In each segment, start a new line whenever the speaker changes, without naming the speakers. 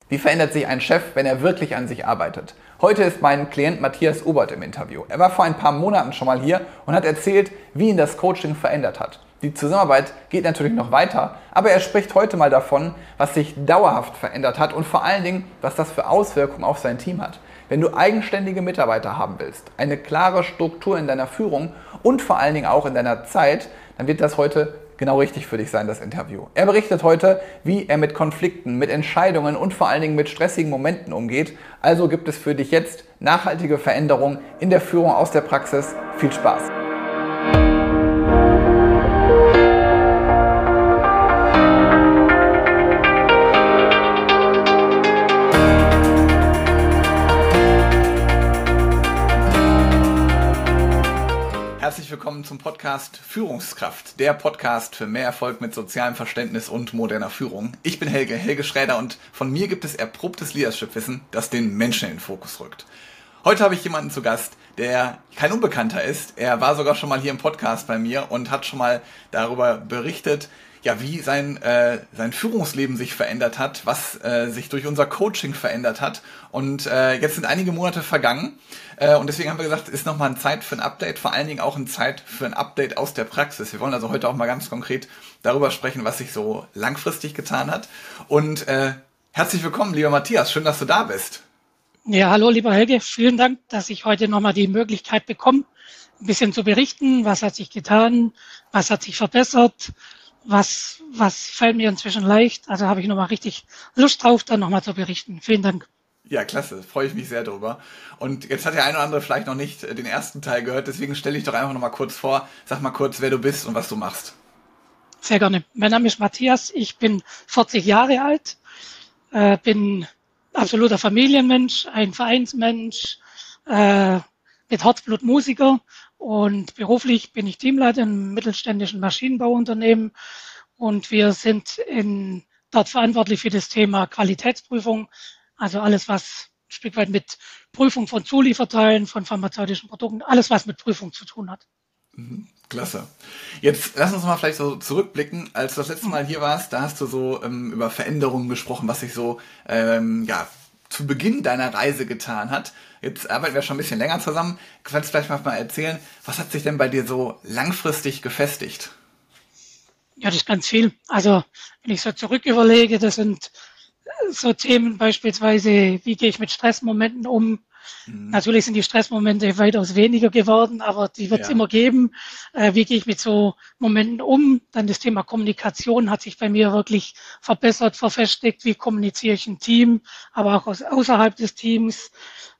Wie verändert sich ein Chef, wenn er wirklich an sich arbeitet? Heute ist mein Klient Matthias Obert im Interview. Er war vor ein paar Monaten schon mal hier und hat erzählt, wie ihn das Coaching verändert hat. Die Zusammenarbeit geht natürlich noch weiter, aber er spricht heute mal davon, was sich dauerhaft verändert hat und vor allen Dingen, was das für Auswirkungen auf sein Team hat. Wenn du eigenständige Mitarbeiter haben willst, eine klare Struktur in deiner Führung und vor allen Dingen auch in deiner Zeit, dann wird das heute genau richtig für dich sein, das Interview. Er berichtet heute, wie er mit Konflikten, mit Entscheidungen und vor allen Dingen mit stressigen Momenten umgeht. Also gibt es für dich jetzt nachhaltige Veränderungen in der Führung aus der Praxis. Viel Spaß! Herzlich willkommen zum Podcast Führungskraft, der Podcast für mehr Erfolg mit sozialem Verständnis und moderner Führung. Ich bin Helge Schräder und von mir gibt es erprobtes Leadership-Wissen, das den Menschen in den Fokus rückt. Heute habe ich jemanden zu Gast, der kein Unbekannter ist. Er war sogar schon mal hier im Podcast bei mir und hat schon mal darüber berichtet, ja, wie sein Führungsleben sich verändert hat, was sich durch unser Coaching verändert hat. Und jetzt sind einige Monate vergangen und deswegen haben wir gesagt, ist nochmal eine Zeit für ein Update, vor allen Dingen auch eine Zeit für ein Update aus der Praxis. Wir wollen also heute auch mal ganz konkret darüber sprechen, was sich so langfristig getan hat. Und herzlich willkommen, lieber Matthias, schön, dass du da bist.
Ja, hallo, lieber Helge, vielen Dank, dass ich heute nochmal die Möglichkeit bekomme, ein bisschen zu berichten, was hat sich getan, was hat sich verbessert. Was fällt mir inzwischen leicht? Also habe ich nochmal richtig Lust drauf, dann nochmal zu berichten. Vielen Dank.
Ja, klasse. Freue ich mich sehr drüber. Und jetzt hat der eine oder andere vielleicht noch nicht den ersten Teil gehört, deswegen stelle ich doch einfach nochmal kurz vor. Sag mal kurz, wer du bist und was du machst.
Sehr gerne. Mein Name ist Matthias, ich bin 40 Jahre alt, bin absoluter Familienmensch, ein Vereinsmensch, mit Herzblut Musiker. Und beruflich bin ich Teamleiter im mittelständischen Maschinenbauunternehmen und wir sind dort verantwortlich für das Thema Qualitätsprüfung, also alles, was ein Stück weit mit Prüfung von Zulieferteilen, von pharmazeutischen Produkten, alles, was mit Prüfung zu tun hat.
Klasse. Jetzt lass uns mal vielleicht so zurückblicken. Als du das letzte Mal hier warst, da hast du so über Veränderungen gesprochen, was sich so zu Beginn deiner Reise getan hat. Jetzt arbeiten wir schon ein bisschen länger zusammen. Kannst du vielleicht mal erzählen, was hat sich denn bei dir so langfristig gefestigt?
Ja, das ist ganz viel. Also, wenn ich so zurück überlege, das sind so Themen beispielsweise, wie gehe ich mit Stressmomenten um? Natürlich sind die Stressmomente weitaus weniger geworden, aber die wird es immer geben. Wie gehe ich mit so Momenten um? Dann das Thema Kommunikation hat sich bei mir wirklich verbessert, verfestigt. Wie kommuniziere ich im Team, aber auch außerhalb des Teams?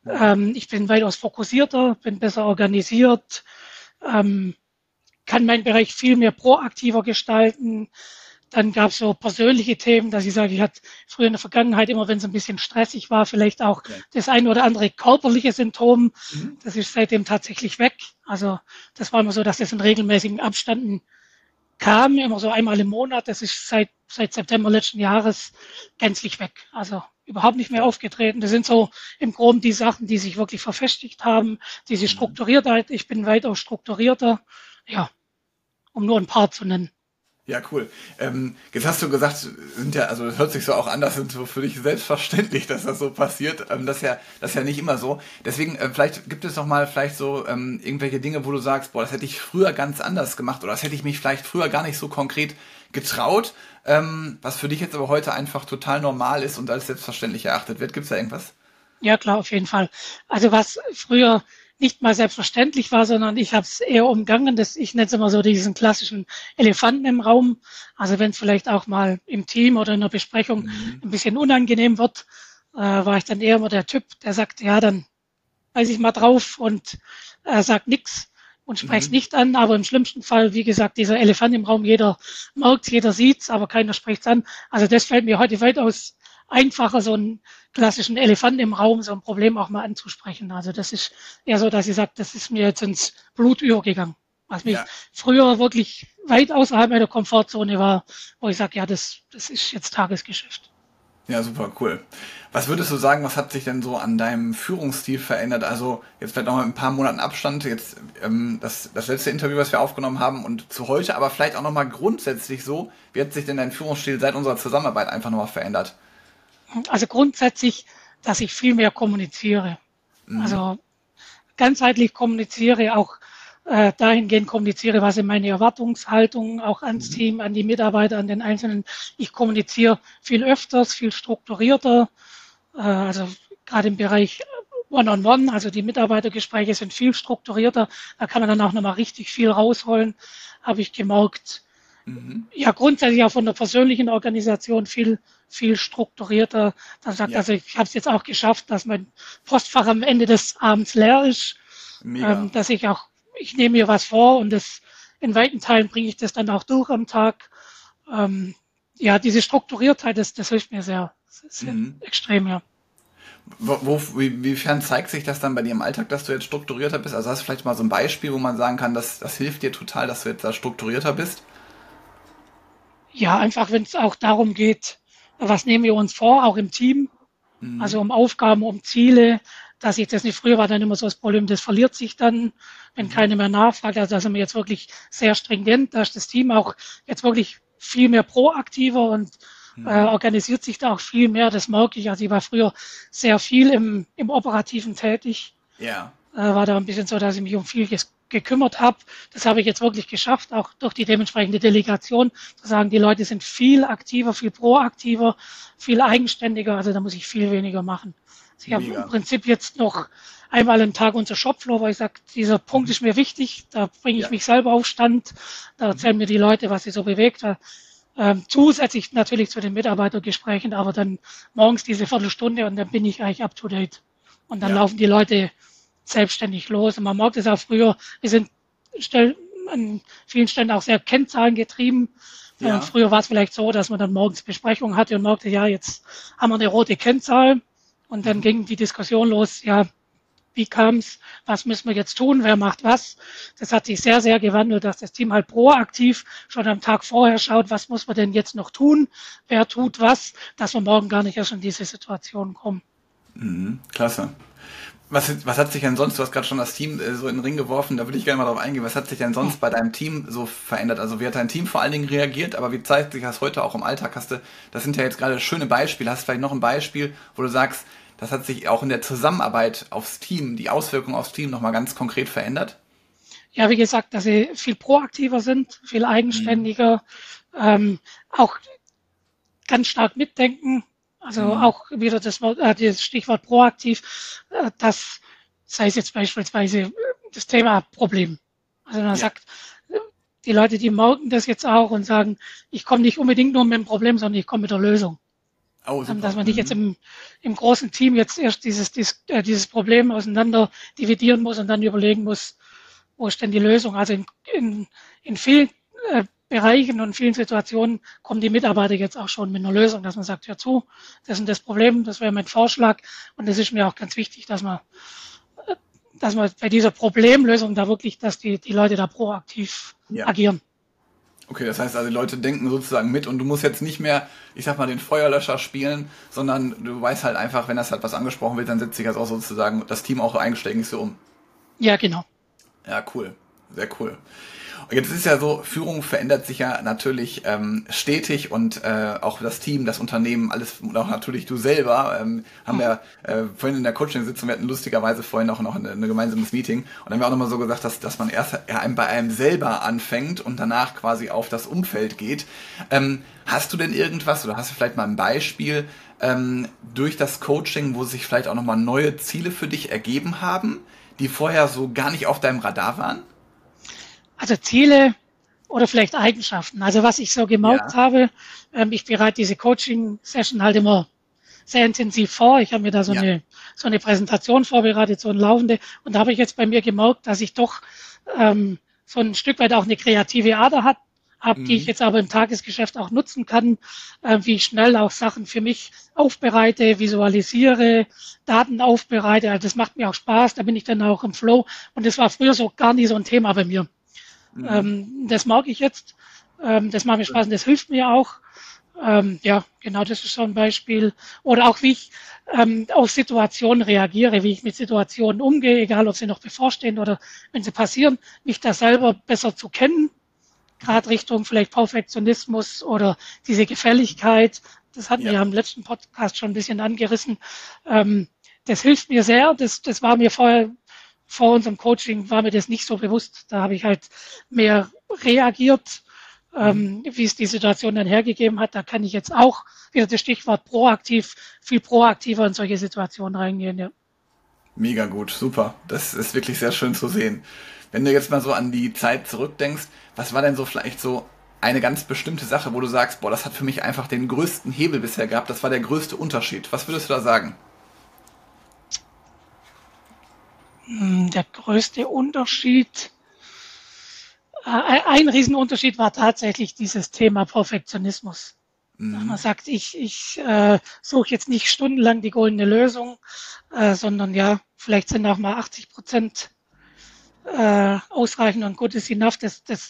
Ich bin weitaus fokussierter, bin besser organisiert, kann meinen Bereich viel mehr proaktiver gestalten. Dann gab es so persönliche Themen, dass ich sage, ich hatte früher in der Vergangenheit immer, wenn es ein bisschen stressig war, vielleicht auch das ein oder andere körperliche Symptom. Das ist seitdem tatsächlich weg. Also das war immer so, dass das in regelmäßigen Abständen kam, immer so einmal im Monat. Das ist seit September letzten Jahres gänzlich weg. Also überhaupt nicht mehr aufgetreten. Das sind so im Groben die Sachen, die sich wirklich verfestigt haben. Diese Strukturiertheit, ich bin weitaus strukturierter. Ja, um nur ein paar zu nennen.
Ja, cool. Jetzt hast du gesagt, also das hört sich so auch an, das sind so für dich selbstverständlich, dass das so passiert. Das ist ja nicht immer so. Deswegen, vielleicht gibt es doch mal so irgendwelche Dinge, wo du sagst, boah, das hätte ich früher ganz anders gemacht oder das hätte ich mich vielleicht früher gar nicht so konkret getraut, was für dich jetzt aber heute einfach total normal ist und als selbstverständlich erachtet wird. Gibt es da irgendwas?
Ja, klar, auf jeden Fall. Also was früher nicht mal selbstverständlich war, sondern ich habe es eher umgangen. Ich nenne es immer so diesen klassischen Elefanten im Raum. Also wenn es vielleicht auch mal im Team oder in einer Besprechung ein bisschen unangenehm wird, war ich dann eher immer der Typ, der sagt, ja, dann weiß ich mal drauf und sagt nichts und spreche es nicht an. Aber im schlimmsten Fall, wie gesagt, dieser Elefant im Raum, jeder merkt, jeder sieht's, aber keiner spricht es an. Also das fällt mir heute weitaus einfacher, so einen klassischen Elefanten im Raum, so ein Problem auch mal anzusprechen. Also das ist eher so, dass ich sage, das ist mir jetzt ins Blut übergegangen. Was mich früher wirklich weit außerhalb meiner Komfortzone war, wo ich sage, ja, das ist jetzt Tagesgeschäft.
Ja, super, cool. Was würdest du sagen, was hat sich denn so an deinem Führungsstil verändert? Also jetzt vielleicht noch mal ein paar Monaten Abstand, jetzt das letzte Interview, was wir aufgenommen haben und zu heute, aber vielleicht auch nochmal grundsätzlich so, wie hat sich denn dein Führungsstil seit unserer Zusammenarbeit einfach nochmal verändert?
Also grundsätzlich, dass ich viel mehr kommuniziere. Also ganzheitlich kommuniziere, auch dahingehend kommuniziere, was sind meine Erwartungshaltungen auch ans Team, an die Mitarbeiter, an den Einzelnen. Ich kommuniziere viel öfters, viel strukturierter, also gerade im Bereich One-on-One, also die Mitarbeitergespräche sind viel strukturierter, da kann man dann auch nochmal richtig viel rausholen, habe ich gemerkt. Ja, grundsätzlich auch von der persönlichen Organisation viel strukturierter. Dann sagt,
Ja,
also ich habe es jetzt auch geschafft, dass mein Postfach am Ende des Abends leer ist,
mega.
dass ich nehme mir was vor und das in weiten Teilen bringe ich das dann auch durch am Tag. Ja, diese Strukturiertheit, das hilft mir sehr extrem, ja.
Wiefern zeigt sich das dann bei dir im Alltag, dass du jetzt strukturierter bist? Also hast du vielleicht mal so ein Beispiel, wo man sagen kann, das hilft dir total, dass du jetzt da strukturierter bist?
Ja, einfach wenn es auch darum geht, was nehmen wir uns vor, auch im Team, also um Aufgaben, um Ziele, dass ich das nicht, früher war dann immer so das Problem, das verliert sich dann, wenn keiner mehr nachfragt. Also da sind wir jetzt wirklich sehr stringent, da ist das Team auch jetzt wirklich viel mehr proaktiver und organisiert sich da auch viel mehr, das merke ich. Also ich war früher sehr viel im Operativen tätig,
Ja.
war da ein bisschen so, dass ich mich um viel gekümmert habe. Das habe ich jetzt wirklich geschafft, auch durch die dementsprechende Delegation, zu sagen, die Leute sind viel aktiver, viel proaktiver, viel eigenständiger, also da muss ich viel weniger machen. Also ich habe im
Mega.
Prinzip jetzt noch einmal am Tag unser Shopfloor, weil ich sage, dieser Punkt ist mir wichtig, da bringe ich
Ja.
mich selber auf Stand, da erzählen mir die Leute, was sie so bewegt. Zusätzlich natürlich zu den Mitarbeitergesprächen, aber dann morgens diese Viertelstunde und dann bin ich eigentlich up to date. Und dann
Ja.
laufen die Leute selbstständig los. Und man merkt es auch früher, wir sind an vielen Stellen auch sehr kennzahlengetrieben.
Ja.
Früher war es vielleicht so, dass man dann morgens Besprechungen hatte und merkte, ja, jetzt haben wir eine rote Kennzahl. Und dann ging die Diskussion los, ja, wie kam's, was müssen wir jetzt tun, wer macht was. Das hat sich sehr, sehr gewandelt, dass das Team halt proaktiv schon am Tag vorher schaut, was muss man denn jetzt noch tun, wer tut was, dass wir morgen gar nicht erst in diese Situation kommen.
Klasse. Was hat sich denn sonst, du hast gerade schon das Team so in den Ring geworfen, da würde ich gerne mal drauf eingehen, was hat sich denn sonst bei deinem Team so verändert? Also wie hat dein Team vor allen Dingen reagiert, aber wie zeigt sich das heute auch im Alltag? Das sind ja jetzt gerade schöne Beispiele, hast du vielleicht noch ein Beispiel, wo du sagst, das hat sich auch in der Zusammenarbeit aufs Team, die Auswirkungen aufs Team nochmal ganz konkret verändert?
Ja, wie gesagt, dass sie viel proaktiver sind, viel eigenständiger, auch ganz stark mitdenken. Also auch wieder das Stichwort proaktiv, das sei es jetzt beispielsweise das Thema Problem. Also man
Ja.
sagt, die Leute, die merken das jetzt auch und sagen, ich komme nicht unbedingt nur mit dem Problem, sondern ich komme mit der Lösung.
Oh, super.
Dass man nicht jetzt im großen Team jetzt erst dieses Problem auseinander dividieren muss und dann überlegen muss, wo ist denn die Lösung? Also in vielen Bereichen und vielen Situationen kommen die Mitarbeiter jetzt auch schon mit einer Lösung, dass man sagt, hör zu, das ist das Problem, das wäre mein Vorschlag. Und das ist mir auch ganz wichtig, dass man bei dieser Problemlösung da wirklich, dass die Leute da proaktiv
Ja.
agieren.
Okay, das heißt also, die Leute denken sozusagen mit und du musst jetzt nicht mehr, ich sag mal, den Feuerlöscher spielen, sondern du weißt halt einfach, wenn das halt was angesprochen wird, dann setzt sich das auch sozusagen das Team auch eigenständig so um.
Ja, genau.
Ja, cool. Sehr cool. Und jetzt ist es ja so, Führung verändert sich ja natürlich stetig und auch das Team, das Unternehmen, alles und auch natürlich du selber haben wir vorhin in der Coaching-Sitzung, wir hatten lustigerweise vorhin auch noch ein gemeinsames Meeting und dann haben wir auch nochmal so gesagt, dass man erst bei einem selber anfängt und danach quasi auf das Umfeld geht. Hast du denn irgendwas oder hast du vielleicht mal ein Beispiel durch das Coaching, wo sich vielleicht auch nochmal neue Ziele für dich ergeben haben, die vorher so gar nicht auf deinem Radar waren?
Also Ziele oder vielleicht Eigenschaften. Also was ich so gemerkt habe, ich bereite diese Coaching-Session halt immer sehr intensiv vor. Ich habe mir da so eine Präsentation vorbereitet, so eine laufende. Und da habe ich jetzt bei mir gemerkt, dass ich doch so ein Stück weit auch eine kreative Ader habe, die ich jetzt aber im Tagesgeschäft auch nutzen kann, wie ich schnell auch Sachen für mich aufbereite, visualisiere, Daten aufbereite. Also das macht mir auch Spaß, da bin ich dann auch im Flow. Und das war früher so gar nie so ein Thema bei mir. Das mag ich jetzt. Das macht mir Spaß und das hilft mir auch. Ja, genau, das ist so ein Beispiel. Oder auch, wie ich auf Situationen reagiere, wie ich mit Situationen umgehe, egal ob sie noch bevorstehen oder wenn sie passieren, mich da selber besser zu kennen. Gerade Richtung vielleicht Perfektionismus oder diese Gefälligkeit. Das hatten wir ja im letzten Podcast schon ein bisschen angerissen. Das hilft mir sehr. Das war mir vor unserem Coaching war mir das nicht so bewusst. Da habe ich halt mehr reagiert, wie es die Situation dann hergegeben hat. Da kann ich jetzt auch, wieder das Stichwort proaktiv, viel proaktiver in solche Situationen reingehen. Ja.
Mega gut, super. Das ist wirklich sehr schön zu sehen. Wenn du jetzt mal so an die Zeit zurückdenkst, was war denn so vielleicht so eine ganz bestimmte Sache, wo du sagst, boah, das hat für mich einfach den größten Hebel bisher gehabt, das war der größte Unterschied. Was würdest du da sagen?
Der größte Unterschied, ein Riesenunterschied war tatsächlich dieses Thema Perfektionismus. Man sagt, ich suche jetzt nicht stundenlang die goldene Lösung, sondern ja, vielleicht sind auch mal 80% ausreichend und good is enough.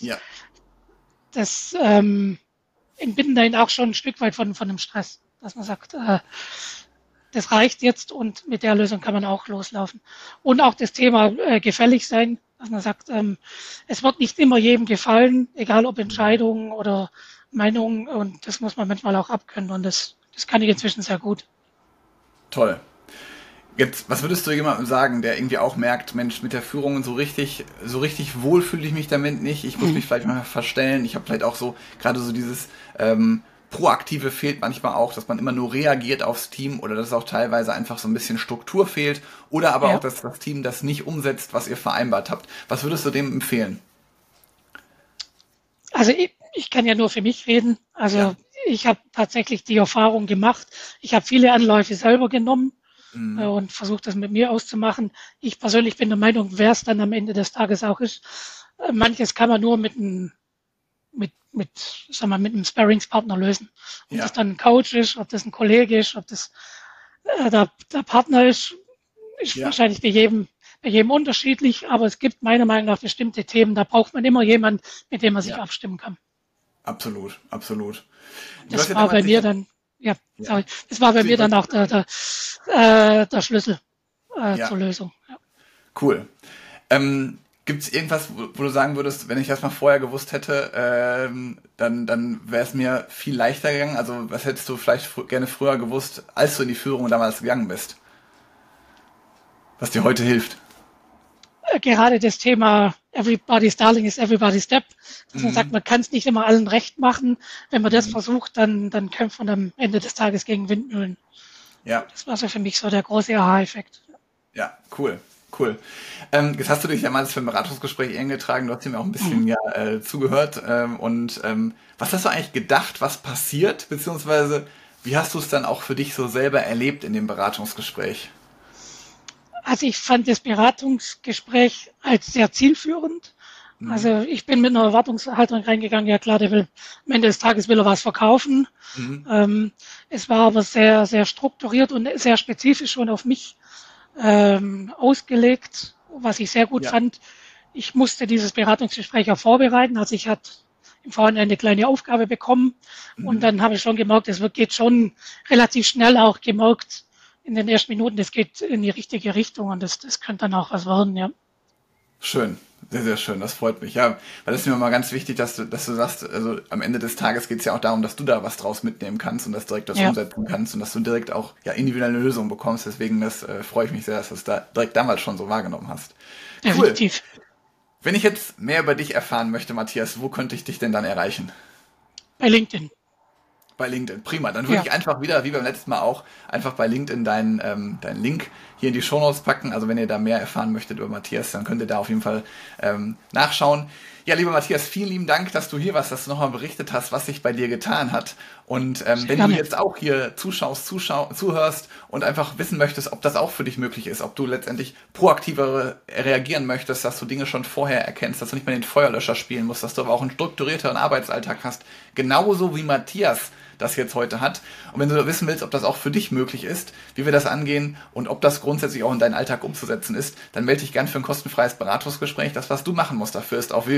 Das entbinden einen auch schon ein Stück weit von dem Stress, dass man sagt, das reicht jetzt und mit der Lösung kann man auch loslaufen. Und auch das Thema gefällig sein, dass man sagt, es wird nicht immer jedem gefallen, egal ob Entscheidungen oder Meinungen, und das muss man manchmal auch abkönnen, und das kann ich inzwischen sehr gut.
Toll. Jetzt, was würdest du jemandem sagen, der irgendwie auch merkt, Mensch, mit der Führung so richtig wohl fühle ich mich damit nicht, ich muss mich vielleicht mal verstellen, ich habe vielleicht auch so, gerade so dieses Proaktive fehlt manchmal auch, dass man immer nur reagiert aufs Team, oder dass auch teilweise einfach so ein bisschen Struktur fehlt, oder aber auch, dass das Team das nicht umsetzt, was ihr vereinbart habt. Was würdest du dem empfehlen?
Also ich kann ja nur für mich reden. Also ich habe tatsächlich die Erfahrung gemacht. Ich habe viele Anläufe selber genommen und versucht, das mit mir auszumachen. Ich persönlich bin der Meinung, wer es dann am Ende des Tages auch ist, manches kann man nur mit einem Sparringspartner lösen. Ob das dann ein Coach ist, ob das ein Kollege ist, ob das der Partner ist wahrscheinlich bei jedem unterschiedlich, aber es gibt meiner Meinung nach bestimmte Themen, da braucht man immer jemanden, mit dem man sich abstimmen kann.
Absolut, absolut.
Das war bei mir dann, das war bei mir dann auch der Schlüssel zur Lösung. Ja.
Cool. Gibt es irgendwas, wo du sagen würdest, wenn ich das mal vorher gewusst hätte, dann wäre es mir viel leichter gegangen? Also was hättest du vielleicht gerne früher gewusst, als du in die Führung damals gegangen bist? Was dir heute hilft?
Gerade das Thema Everybody's Darling is everybody's Step. Dass man sagt, man kann es nicht immer allen recht machen. Wenn man das versucht, dann kämpft man am Ende des Tages gegen Windmühlen.
Ja.
Das war so für mich so der große Aha-Effekt.
Ja, cool. Jetzt hast du dich ja mal für ein Beratungsgespräch eingetragen, du hast ihm auch ein bisschen zugehört. Was hast du eigentlich gedacht, was passiert? Beziehungsweise, wie hast du es dann auch für dich so selber erlebt in dem Beratungsgespräch?
Also ich fand das Beratungsgespräch als sehr zielführend. Also ich bin mit einer Erwartungshaltung reingegangen, ja klar, der will am Ende des Tages will er was verkaufen. Es war aber sehr, sehr strukturiert und sehr spezifisch schon auf mich ausgelegt, was ich sehr gut fand. Ich musste dieses Beratungsgespräch auch vorbereiten, also ich hatte im Vorhinein eine kleine Aufgabe bekommen und dann habe ich schon gemerkt, es geht schon relativ schnell auch gemerkt, in den ersten Minuten, das geht in die richtige Richtung und das könnte dann auch was werden, ja.
Schön, sehr, sehr schön, das freut mich, ja, weil das ist mir mal ganz wichtig, dass du sagst, also am Ende des Tages geht es ja auch darum, dass du da was draus mitnehmen kannst und das direkt umsetzen kannst und dass du direkt auch individuelle Lösungen bekommst, deswegen freue ich mich sehr, dass du es da direkt damals schon so wahrgenommen hast.
Definitiv.
Cool. Wenn ich jetzt mehr über dich erfahren möchte, Matthias, wo könnte ich dich denn dann erreichen?
Bei LinkedIn.
Bei LinkedIn, prima. Dann würde ich einfach wieder, wie beim letzten Mal auch, einfach bei LinkedIn deinen Link hier in die Shownotes packen. Also wenn ihr da mehr erfahren möchtet über Matthias, dann könnt ihr da auf jeden Fall nachschauen. Ja, lieber Matthias, vielen lieben Dank, dass du hier warst, dass du nochmal berichtet hast, was sich bei dir getan hat. Und wenn du jetzt auch hier zuhörst und einfach wissen möchtest, ob das auch für dich möglich ist, ob du letztendlich proaktiver reagieren möchtest, dass du Dinge schon vorher erkennst, dass du nicht mehr den Feuerlöscher spielen musst, dass du aber auch einen strukturierteren Arbeitsalltag hast, genauso wie Matthias das jetzt heute hat. Und wenn du wissen willst, ob das auch für dich möglich ist, wie wir das angehen und ob das grundsätzlich auch in deinen Alltag umzusetzen ist, dann melde dich gern für ein kostenfreies Beratungsgespräch. Das, was du machen musst dafür, ist auf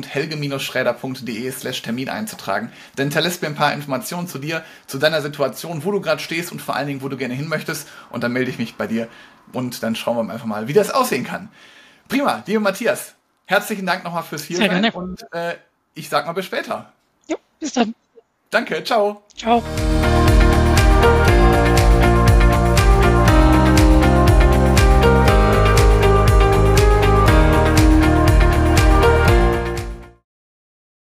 www.helge-schräder.de/Termin einzutragen. Dann hinterlässt mir ein paar Informationen zu dir, zu deiner Situation, wo du gerade stehst und vor allen Dingen, wo du gerne hin möchtest. Und dann melde ich mich bei dir und dann schauen wir einfach mal, wie das aussehen kann. Prima, lieber Matthias, herzlichen Dank nochmal fürs Hiersein und ich sag mal bis später.
Jo, bis dann.
Danke, ciao.
Ciao.